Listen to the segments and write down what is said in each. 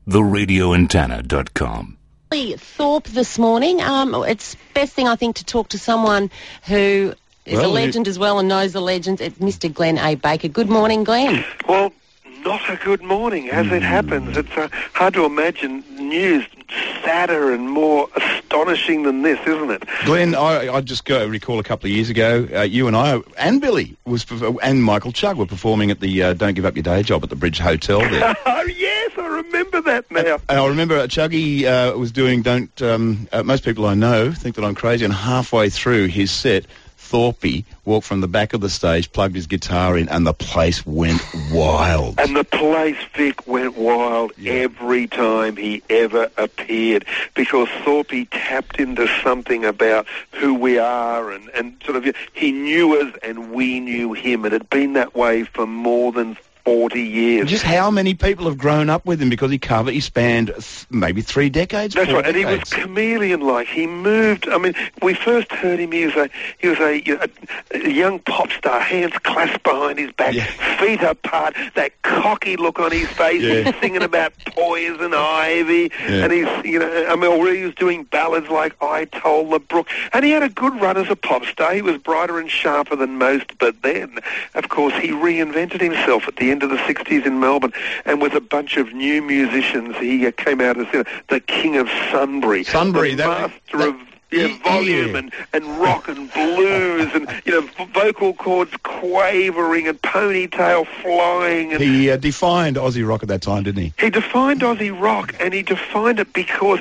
theradioantenna.com. Thorpe this morning. It's best thing, I think, to talk to someone who is a legend as well and knows the legends. It's Mr. Glenn A. Baker. Good morning, Glenn. Well, not a good morning, as it happens. It's hard to imagine news sadder and more astonishing than this, isn't it? Glenn, I just recall a couple of years ago, you and I, and Billy, and Michael Chugg were performing at the Don't Give Up Your Day Job at the Bridge Hotel there. Oh, yes, I remember that now. And I remember Chuggy was doing most people I know think that I'm crazy, and halfway through his set, Thorpe walked from the back of the stage, plugged his guitar in, and the place went wild. And the place, Vic, went wild every time he ever appeared, because Thorpe tapped into something about who we are, and sort of, he knew us and we knew him. It had been that way for more than 40 years. Just how many people have grown up with him, because he spanned maybe 3 decades. That's right, decades. and he was chameleon-like. He moved. I mean, we first heard him. He was a young pop star, hands clasped behind his back, feet apart, that cocky look on his face. He's singing about Poison Ivy, and he was doing ballads like I Told the Brook, and he had a good run as a pop star. He was brighter and sharper than most, but then, of course, he reinvented himself at the end of the 60s in Melbourne, and with a bunch of new musicians, he came out as the king of Sunbury, the master of volume and rock and blues, and vocal cords quavering and ponytail flying. And he defined Aussie rock at that time, didn't he? He defined Aussie rock, and he defined it because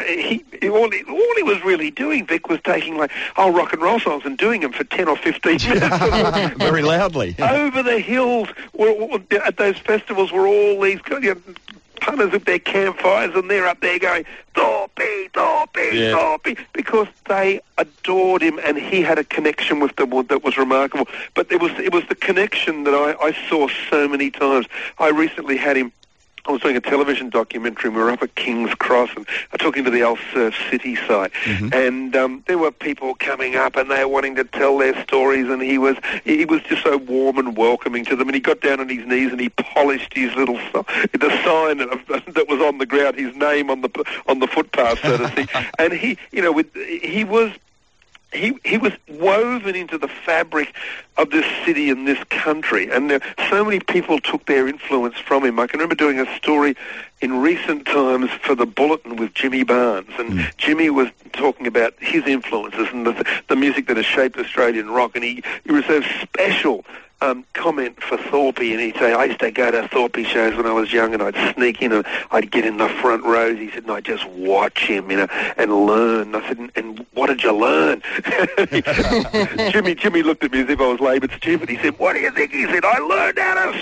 all he was really doing, Vic, was taking old rock and roll songs and doing them for 10 or 15 minutes. Very loudly. Over the hills at those festivals were all these punters with their campfires, and they're up there going, Thorpe, Thorpe, Thorpe, because they adored him, and he had a connection with them that was remarkable. But it was the connection that I saw so many times. I recently had him. I was doing a television documentary, and we were up at King's Cross and talking to the old Surf City site. And there were people coming up, and they were wanting to tell their stories, and he was just so warm and welcoming to them. And he got down on his knees and he polished his little the sign that was on the ground, his name on the footpath, so to speak. And he was woven into the fabric of this city and this country, and so many people took their influence from him. I can remember doing a story in recent times for the Bulletin with Jimmy Barnes, and Jimmy was talking about his influences and the music that has shaped Australian rock, and he reserved special comment for Thorpe, and he'd say, I used to go to Thorpe shows when I was young, and I'd sneak in and I'd get in the front rows. He said, and I'd just watch him, and learn. I said, and what did you learn? Jimmy looked at me as if I was laboured stupid. He said, what do you think? He said, I learned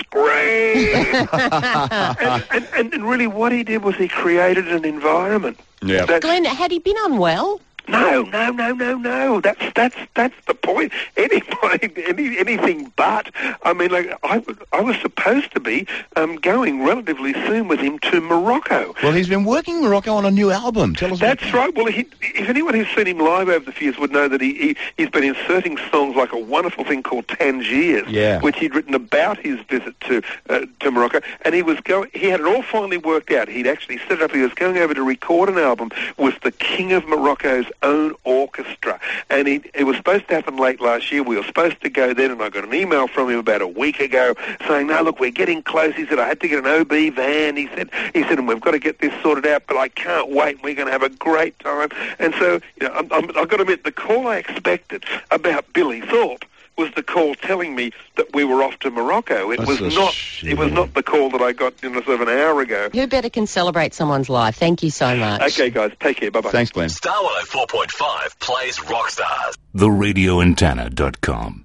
how to scream. and really what he did was he created an environment. Yeah. Glenn, had he been unwell? No. That's the point. Anything but. I mean, I was supposed to be going relatively soon with him to Morocco. Well, he's been working in Morocco on a new album. Tell us. That's right. Well, if anyone who's seen him live over the years would know that he's been inserting songs like a wonderful thing called Tangiers, which he'd written about his visit to Morocco, and he had it all finally worked out. He'd actually set it up. He was going over to record an album with the King of Morocco's own orchestra, and it was supposed to happen late last year. We were supposed to go then, and I got an email from him about a week ago saying, no, look, we're getting close. He said, I had to get an OB van. He said, and we've got to get this sorted out, but I can't wait. We're going to have a great time. And so, I've got to admit, the call I expected about Billy Thorpe was the call telling me that we were off to Morocco. It was not the call that I got sort of an hour ago. Who better can celebrate someone's life? Thank you so much. Okay, guys, take care. Bye-bye. Thanks, Glenn. Star 104.5 plays Rockstars. theradioantenna.com.